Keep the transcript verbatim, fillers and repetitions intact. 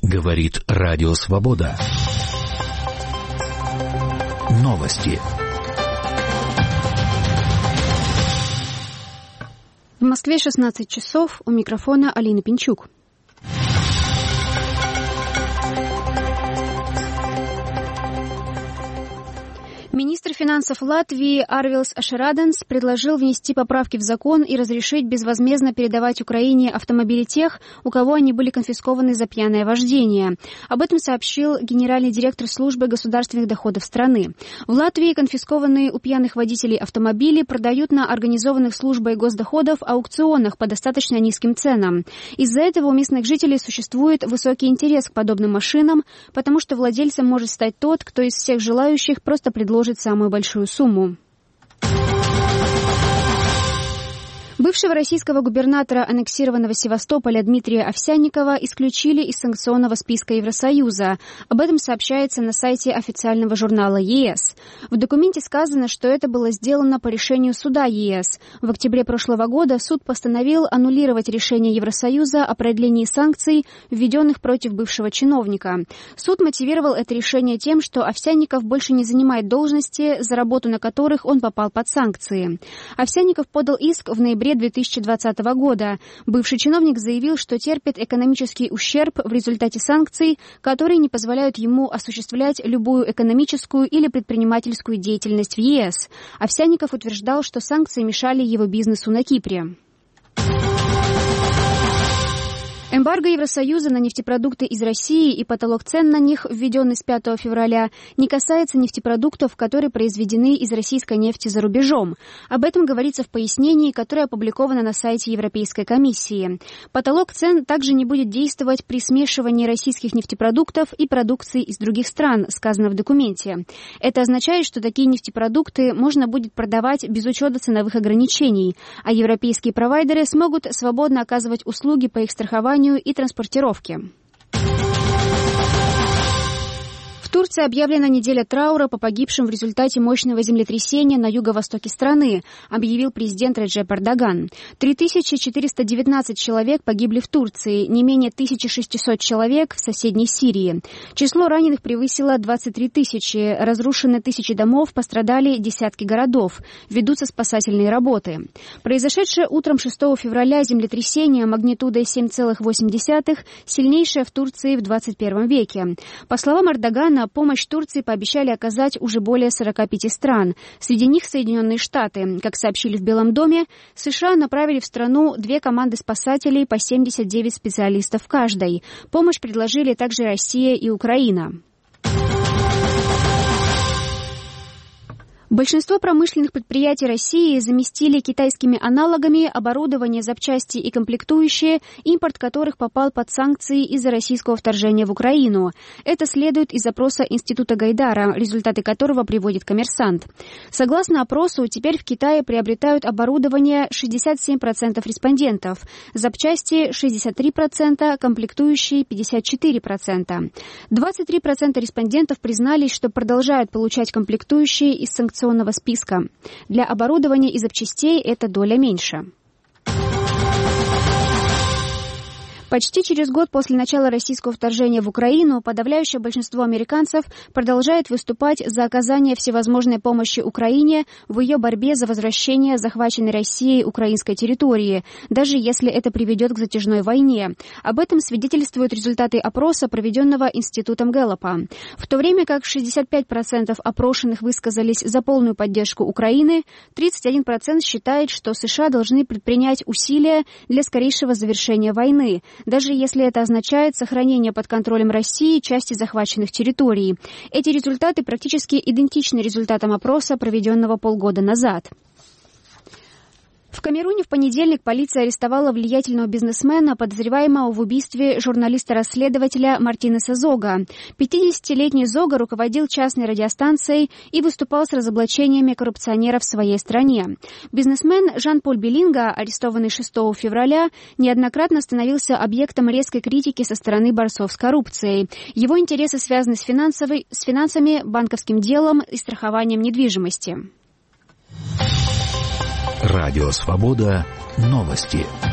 Говорит Радио Свобода. Новости. В Москве шестнадцать часов. У микрофона Алина Пинчук. Министр финансов Латвии Арвилс Ашераденс предложил внести поправки в закон и разрешить безвозмездно передавать Украине автомобили тех, у кого они были конфискованы за пьяное вождение. Об этом сообщил генеральный директор службы государственных доходов страны. В Латвии конфискованные у пьяных водителей автомобили продают на организованных службой госдоходов аукционах по достаточно низким ценам. Из-за этого у местных жителей существует высокий интерес к подобным машинам, потому что владельцем может стать тот, кто из всех желающих просто предложит самую большую сумму. Бывшего российского губернатора аннексированного Севастополя Дмитрия Овсянникова исключили из санкционного списка Евросоюза. Об этом сообщается на сайте официального журнала ЕС. В документе сказано, что это было сделано по решению суда ЕС. В октябре прошлого года суд постановил аннулировать решение Евросоюза о продлении санкций, введенных против бывшего чиновника. Суд мотивировал это решение тем, что Овсянников больше не занимает должности, за работу на которых он попал под санкции. Овсянников подал иск в ноябре две тысячи двадцатого года. Бывший чиновник заявил, что терпит экономический ущерб в результате санкций, которые не позволяют ему осуществлять любую экономическую или предпринимательскую деятельность в ЕС. Овсянников утверждал, что санкции мешали его бизнесу на Кипре. Эмбарго Евросоюза на нефтепродукты из России и потолок цен на них, введенный с пятого февраля, не касается нефтепродуктов, которые произведены из российской нефти за рубежом. Об этом говорится в пояснении, которое опубликовано на сайте Европейской комиссии. Потолок цен также не будет действовать при смешивании российских нефтепродуктов и продукции из других стран, сказано в документе. Это означает, что такие нефтепродукты можно будет продавать без учета ценовых ограничений, а европейские провайдеры смогут свободно оказывать услуги по их страхованию и транспортировке. В Турции объявлена неделя траура по погибшим в результате мощного землетрясения на юго-востоке страны, объявил президент Реджеп Эрдоган. три тысячи четыреста девятнадцать человек погибли в Турции, не менее тысяча шестьсот человек в соседней Сирии. Число раненых превысило двадцать три тысячи, разрушены тысячи домов, пострадали десятки городов, ведутся спасательные работы. Произошедшее утром шестого февраля землетрясение магнитудой семь целых восемь десятых сильнейшее в Турции в двадцать первом веке. По словам Эрдогана, помощь Турции пообещали оказать уже более сорока пяти стран. Среди них Соединенные Штаты. Как сообщили в Белом доме, США направили в страну две команды спасателей по семьдесят девять специалистов в каждой. Помощь предложили также Россия и Украина. Большинство промышленных предприятий России заместили китайскими аналогами оборудование, запчасти и комплектующие, импорт которых попал под санкции из-за российского вторжения в Украину. Это следует из опроса Института Гайдара, результаты которого приводит «Коммерсант». Согласно опросу, теперь в Китае приобретают оборудование шестьдесят семь процентов респондентов, запчасти шестьдесят три процента, комплектующие пятьдесят четыре процента. двадцать три процента респондентов признались, что продолжают получать комплектующие из санкционных списка. Для оборудования и запчастей эта доля меньше. Почти через год после начала российского вторжения в Украину подавляющее большинство американцев продолжает выступать за оказание всевозможной помощи Украине в ее борьбе за возвращение захваченной Россией украинской территории, даже если это приведет к затяжной войне. Об этом свидетельствуют результаты опроса, проведенного Институтом Гэллопа. В то время как шестьдесят пять процентов опрошенных высказались за полную поддержку Украины, тридцать один процент считает, что США должны предпринять усилия для скорейшего завершения войны, даже если это означает сохранение под контролем России части захваченных территорий. Эти результаты практически идентичны результатам опроса, проведенного полгода назад. В Камеруне в понедельник полиция арестовала влиятельного бизнесмена, подозреваемого в убийстве журналиста-расследователя Мартинеса Зога. пятидесятилетний Зога руководил частной радиостанцией и выступал с разоблачениями коррупционеров в своей стране. Бизнесмен Жан-Поль Белинга, арестованный шестого февраля, неоднократно становился объектом резкой критики со стороны борцов с коррупцией. Его интересы связаны с, финансовой, с финансами, банковским делом и страхованием недвижимости. Радио Свобода. Новости.